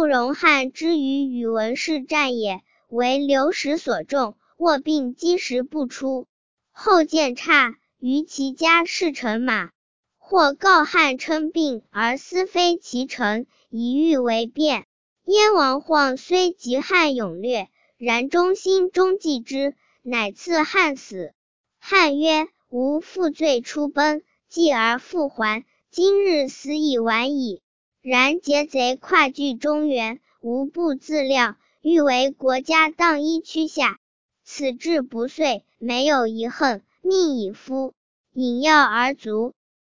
不容汉之于宇文氏战也，为流矢所中，卧病积食不出。后见差，于其家侍乘马，或告汉称病而思非其臣，以欲为变。燕王晃虽及汉勇略，然忠心终继之，乃赐汉死。汉曰：吾负罪出奔，继而复还，今日死已晚矣。然劫贼跨据中原，无不自料，欲为国家当依趋下。此志不遂，没有一恨，命以夫引药而卒。